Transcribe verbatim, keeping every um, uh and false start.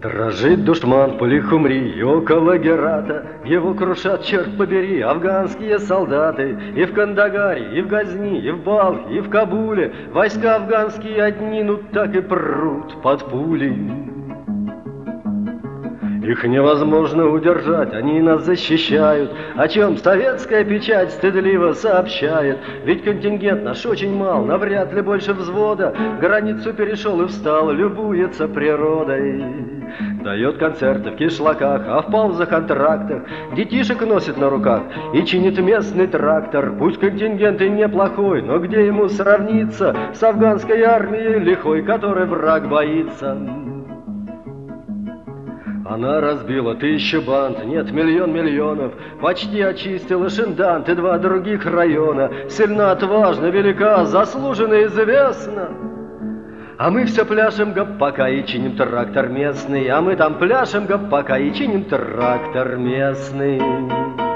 Дрожит душман по Лихумри и около Герата, его крушат, черт побери, афганские солдаты. И в Кандагаре, и в Газни, и в Балхе, и в Кабуле войска афганские одни, ну так и прут под пули. Их невозможно удержать, они нас защищают, о чем советская печать стыдливо сообщает. Ведь контингент наш очень мал, навряд ли больше взвода, границу перешел и встал, любуется природой. Дает концерты в кишлаках, а в паузах антрактах детишек носит на руках и чинит местный трактор. Пусть контингент и неплохой, но где ему сравниться с афганской армией лихой, которой враг боится? Она разбила тысячи банд, нет, миллион миллионов, почти очистила Шиндант и два других района. Сильна, отважна, велика, заслуженно известна. А мы все пляшем гопака и чиним трактор местный, а мы там пляшем гопака и чиним трактор местный.